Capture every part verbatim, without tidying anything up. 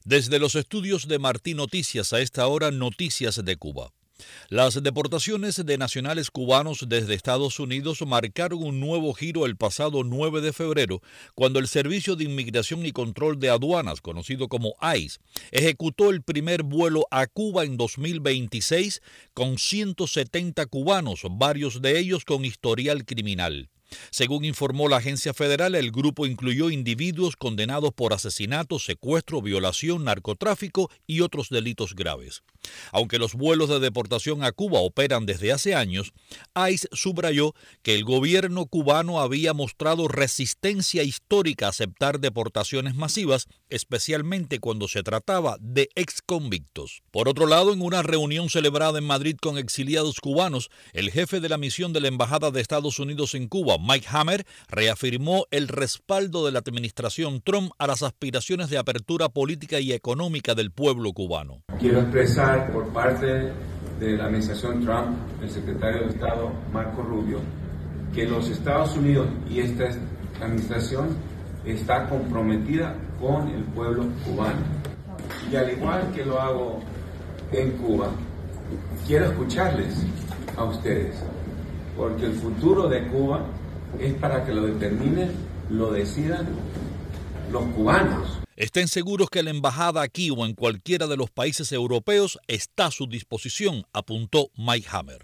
Desde los estudios de Martí Noticias, a esta hora, noticias de Cuba. Las deportaciones de nacionales cubanos desde Estados Unidos marcaron un nuevo giro el pasado nueve de febrero, cuando el Servicio de Inmigración y Control de Aduanas, conocido como I C E, ejecutó el primer vuelo a Cuba en dos mil veintiséis con ciento setenta cubanos, varios de ellos con historial criminal. Según informó la agencia federal, el grupo incluyó individuos condenados por asesinato, secuestro, violación, narcotráfico y otros delitos graves. Aunque los vuelos de deportación a Cuba operan desde hace años, I C E subrayó que el gobierno cubano había mostrado resistencia histórica a aceptar deportaciones masivas, especialmente cuando se trataba de exconvictos. Por otro lado, en una reunión celebrada en Madrid con exiliados cubanos, el jefe de la misión de la Embajada de Estados Unidos en Cuba, Mike Hammer, reafirmó el respaldo de la administración Trump a las aspiraciones de apertura política y económica del pueblo cubano. Quiero expresar por parte de la administración Trump, el secretario de Estado Marco Rubio, que los Estados Unidos y esta administración está comprometida con el pueblo cubano. Y al igual que lo hago en Cuba, quiero escucharles a ustedes, porque el futuro de Cuba es para que lo determinen, lo decidan los cubanos. Estén seguros que la embajada aquí o en cualquiera de los países europeos está a su disposición, apuntó Mike Hammer.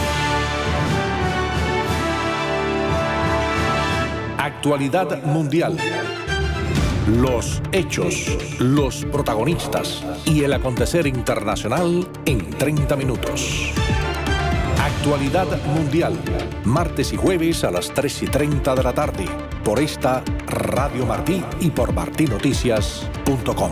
Actualidad mundial. Los hechos, los protagonistas y el acontecer internacional en treinta minutos. Actualidad mundial, martes y jueves a las tres y treinta de la tarde, por esta Radio Martí y por martí noticias punto com.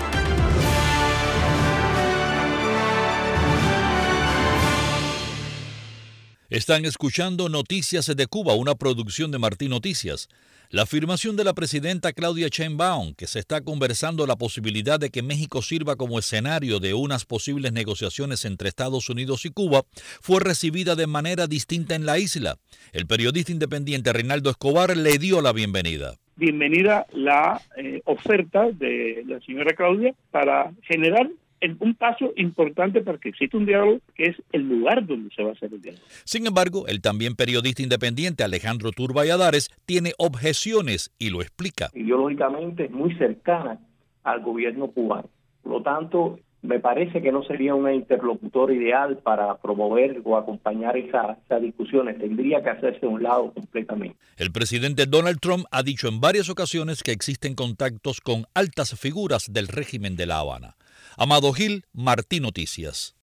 Están escuchando Noticias de Cuba, una producción de Martí Noticias. La afirmación de la presidenta Claudia Sheinbaum, que se está conversando la posibilidad de que México sirva como escenario de unas posibles negociaciones entre Estados Unidos y Cuba, fue recibida de manera distinta en la isla. El periodista independiente Reinaldo Escobar le dio la bienvenida. Bienvenida la eh, oferta de la señora Claudia para generar un paso importante para que exista un diálogo, que es el lugar donde se va a hacer el diálogo. Sin embargo, el también periodista independiente Alejandro Turballadares tiene objeciones y lo explica. Ideológicamente es muy cercana al gobierno cubano. Por lo tanto, me parece que no sería una interlocutora ideal para promover o acompañar esas esa discusiones. Tendría que hacerse a un lado completamente. El presidente Donald Trump ha dicho en varias ocasiones que existen contactos con altas figuras del régimen de La Habana. Amado Gil, Martí Noticias.